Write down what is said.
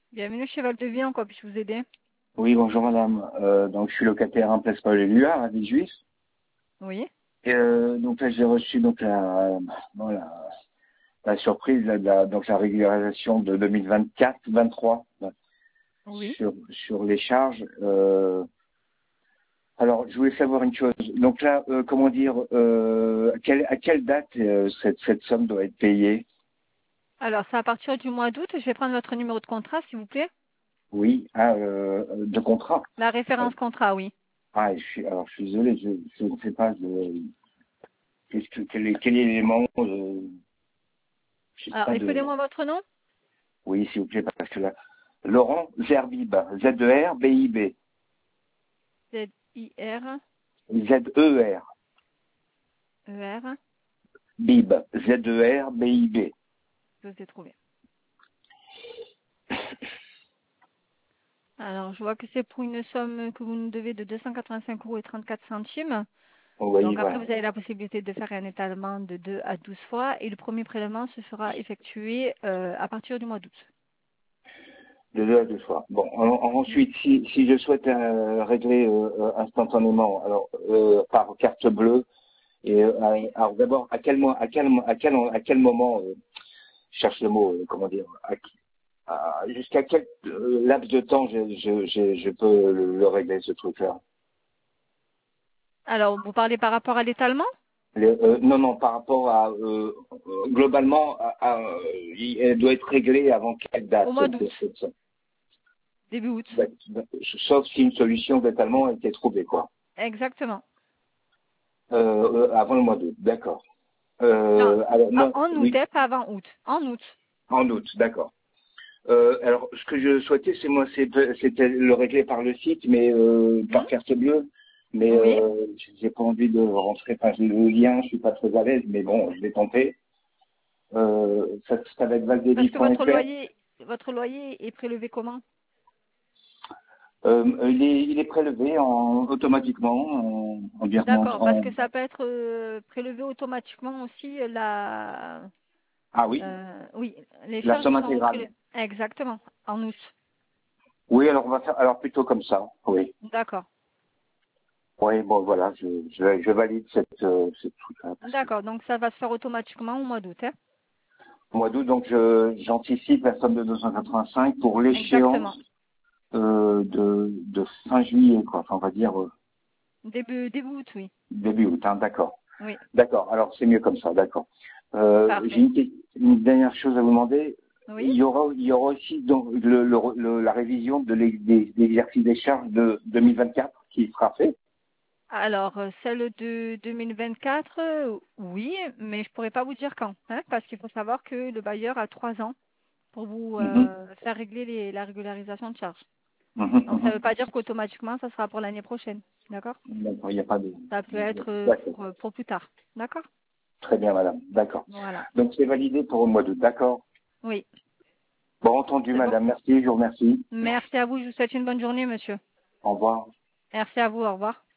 Bienvenue chez Valdeville, en quoi puis-je vous aider? Oui, bonjour madame. Donc je suis locataire en place Paul-Éluard à Villejuif. Oui, Et donc là j'ai reçu donc bon, la surprise, donc la régularisation de 2024-23 oui. sur les charges. Alors je voulais savoir une chose. Donc là, comment dire, à quelle date cette somme doit être payée? Alors, c'est à partir du mois d'août. Je vais prendre votre numéro de contrat, s'il vous plaît. Oui, de contrat. La référence contrat, oui. Ah, je suis désolé, je ne sais pas quel est l'élément. Je sais Alors, pas de. écrivez-moi votre nom. Oui, s'il vous plaît, parce que là, Laurent Zerbib, Z-E-R-B-I-B. Z-I-R-E-R. Z-E-R, Bib, Z-E-R-B-I-B. Je vous ai trouvé. Alors, je vois que c'est pour une somme que vous nous devez de 285,34 €. Oui, Donc, après, voilà. vous avez la possibilité de faire un étalement de 2 à 12 fois. Et le premier prélèvement se fera effectuer à partir du mois d'août. De deux à deux fois. Bon, ensuite, si je souhaite régler instantanément, alors par carte bleue, et Oui. alors d'abord, à quel moment, je cherche le mot, comment dire, jusqu'à quel laps de temps je peux le régler ce truc-là? Alors, vous parlez par rapport à l'étalement? Non, par rapport à globalement, elle doit être réglée avant quelle date Au mois d'août. ça. Début août. Sauf si une solution d'étalement a été trouvée, quoi. Exactement. Avant le mois d'août, d'accord. Non, Alors non, en août, oui, pas avant août. En août. en août, d'accord. Alors, ce que je souhaitais, c'était le régler par le site, mais Hmm. par carte bleue. Mais Oui. j'ai pas envie de rentrer, enfin, j'ai le lien, je suis pas très à l'aise, mais bon, je vais tenter. Ça va être Parce que valdevi.fr. votre loyer est prélevé comment? Il est prélevé automatiquement en virement. D'accord, parce que ça peut être prélevé automatiquement aussi Ah oui, oui, les la charges somme sont intégrale. prélevées. Exactement, en août. Oui, alors on va faire, alors plutôt comme ça. Oui, D'accord. oui, bon voilà, je valide cette truc-là parce que D'accord, donc ça va se faire automatiquement au mois d'août, hein? au mois d'août, donc j'anticipe la somme de 285 pour Exactement. l'échéance de fin juillet, quoi. Enfin, on va dire Début août, oui. début août, hein, d'accord. Oui, D'accord, alors c'est mieux comme ça, d'accord. J'ai parfait. une dernière chose à vous demander. Oui. Il y aura aussi donc la révision des exercices des charges de 2024 qui sera fait. Alors, celle de 2024, oui, mais je pourrais pas vous dire quand, hein, parce qu'il faut savoir que le bailleur a 3 ans pour vous Mhm, faire régler la régularisation de charges. mhm, Donc, ça ne mhm. veut pas dire qu'automatiquement, ça sera pour l'année prochaine. D'accord? D'accord, il n'y a pas de. Ça peut être D'accord. pour plus tard. D'accord? Très bien, madame. D'accord. Voilà. Donc c'est validé pour le mois d'août. D'accord. Oui, Bon, entendu, c'est bon. madame. Merci, je vous remercie. Merci à vous. Je vous souhaite une bonne journée, monsieur. Au revoir. Merci à vous. Au revoir.